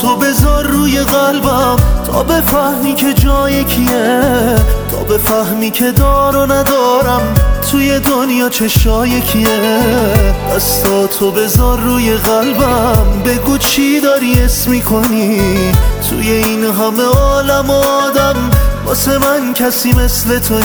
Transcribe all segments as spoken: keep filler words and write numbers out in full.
تو بذار روی قلبم تا بفهمی که جای کیه، تا بفهمی که دار و ندارم توی دنیا چشای کیه. دستا تو بذار روی قلبم، بگو چی داری اسم میکنی توی این همه عالم و آدم، واسه من کسی مثل تو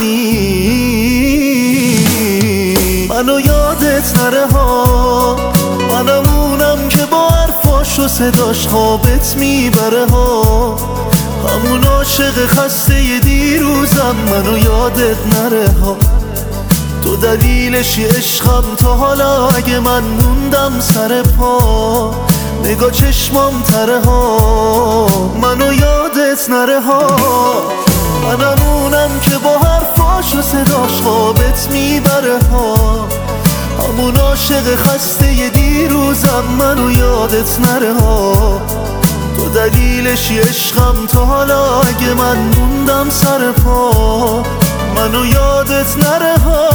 نی. منو یادت نره ها، منمونم که با حرفاش و صداش خوابت میبره ها، همون عاشق خسته دیروزم. منو یادت نره ها، تو دلیلشی عشقم تا حالا. اگه من موندم سر پا، نگاه چشمام تره ها، منو یادت نره ها. منمونم که با حرفاش و صداش خوابت میبره ها، همون عاشق خسته دیروزم. منو یادت نره ها، تو دلیلشی عشقم تا حالا. اگه من موندم سر پا، منو یادت نره ها.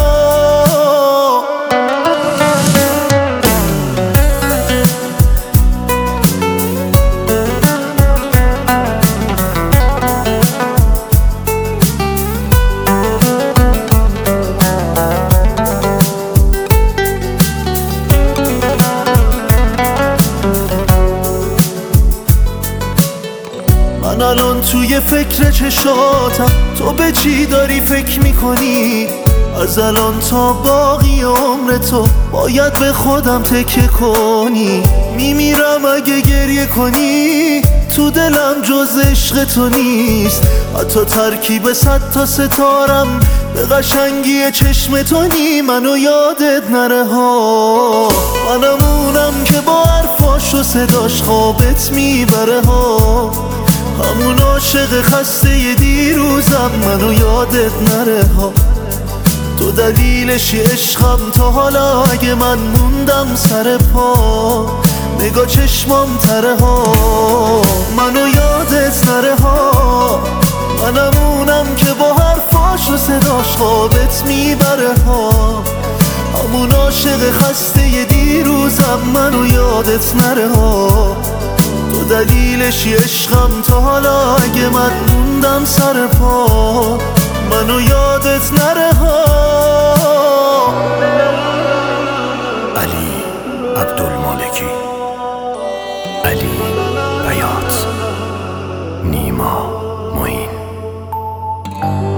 من الان توی فکر چشاتم، تو به چی داری فکر میکنی؟ از الان تا باقی عمر تو باید به خودم تکیه کنی. میمیرم اگه گریه کنی، تو دلم جز عشق تو نیست. حتی ترکیب صد تا ستارم به قشنگی چشم تو نی. منو یادت نره ها، منمونم که با حرفاش و صداش خوابت میبره ها، همون عاشق خسته دیروزم. منو یادت نره ها، تو دلیلشی عشقم تا حالا. اگه من موندم سر پا، نگاه چشمام تره ها، منو یادت نره ها. منمونم که با حرفاش و صداش خوابت میبره ها، همون عاشق خسته دیروزم. منو یادت نره ها، تو دلیلشی عشقم تا حالا. اگه من موندم سر پا، منو یادت نره ها. علی عبدالمالکی، علی بیات، نیما معین.